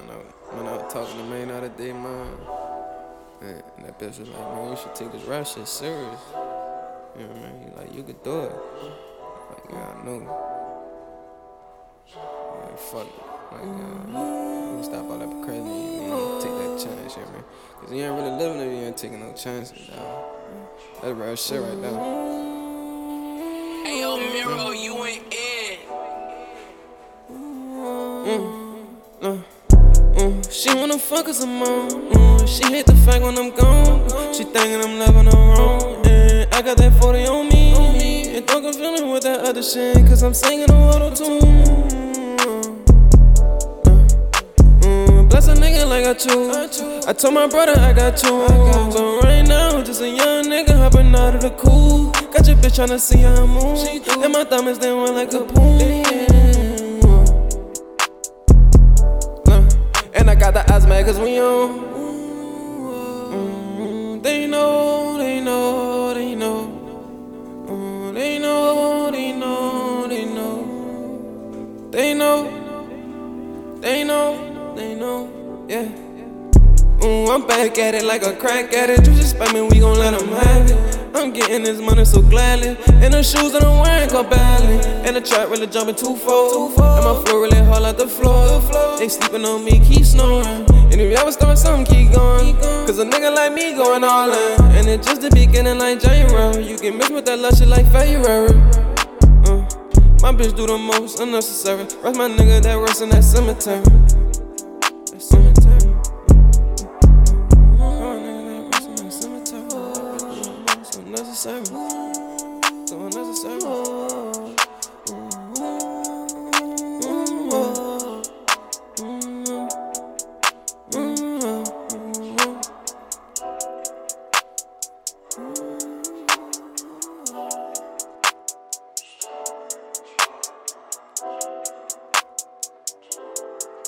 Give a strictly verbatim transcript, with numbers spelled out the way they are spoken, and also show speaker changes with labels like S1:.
S1: when I, when I was talking to Maine the other day, man. And that bitch was like, man, you should take this rap shit serious. You know what I mean? He like, you could do it. Like, yeah, I know. Like, fuck it. Like, uh, you stop all that procrastinating. You know, take that chance, you know what I mean? Cause you ain't really living if you ain't taking no chances, dog. That's real shit right there.
S2: Hey, yo, Miro, you ain't in.
S1: Mm, uh, mm, she wanna fuck cause I'm on. Mm, she hate the fact when I'm gone. She thinking I'm loving her wrong. And I got that forty on me. And don't confuse me with that other shit, cause I'm singing on auto-tune. Bless a nigga like I choose. I told my brother I got two. So right now, just a young nigga hopping out of the cool. Got your bitch tryna see how I move. And my thumb is down like a pool. And I got the eyes mad cause we on. Mm, they know, they know, they know. Mm, they know, they know, they know. They know, they know, they know, yeah. Mm, I'm back at it like a crack addict. You just spend me, we gon' let them have it. I'm getting this money so gladly. And the shoes that I'm wearing go badly. And the track really jumping twofold. And my flow really hard like the floor. They sleeping on me, keep snoring. And if you ever start something, keep going. Cause a nigga like me going all in. And it just the beginning like January. You can miss with that love shit like February. uh, My bitch do the most unnecessary. Rest my nigga that rests in that cemetery. That cemetery. My nigga that rests in that cemetery. Unnecessary.